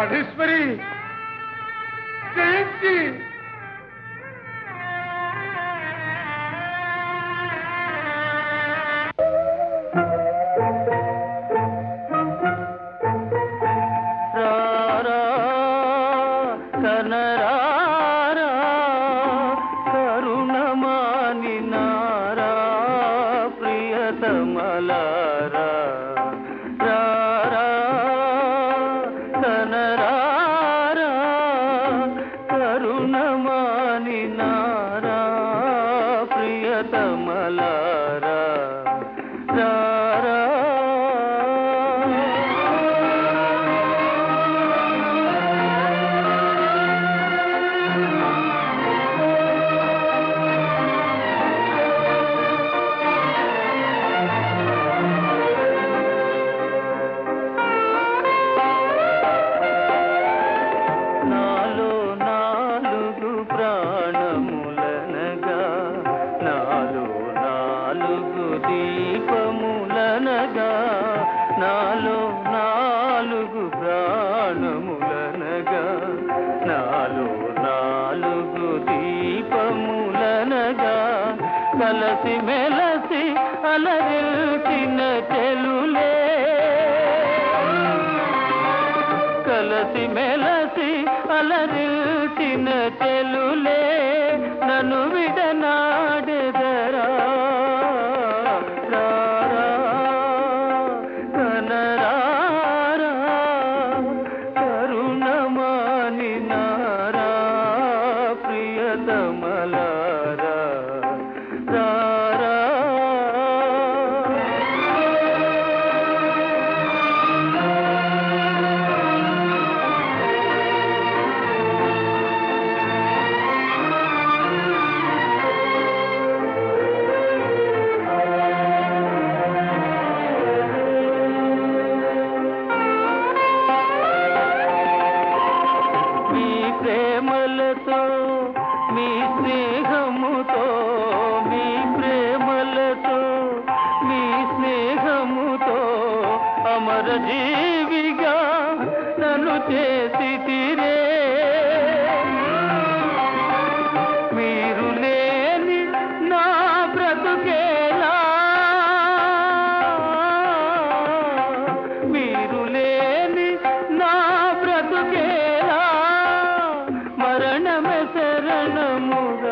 ప్రాణేశ్వరి జయంతి కలసి మెలసి అలరిల్చిన చెలులే కలసి మెలసి అలరిల్చిన చెలులే నన్ను విడనాడెదరా కనరారా కరుణమాని నారా ప్రియతమలారా ప్రేమలతో మీ స్నేహముతో మీ ప్రేమలతో మీ స్నేహముతో అమర జీవిగా నన్ను చేసి తీరే మీరు లేని నా బ్రతుకేలా మీరు లేని నా బ్రతుకేలా మరణమే శరణముగా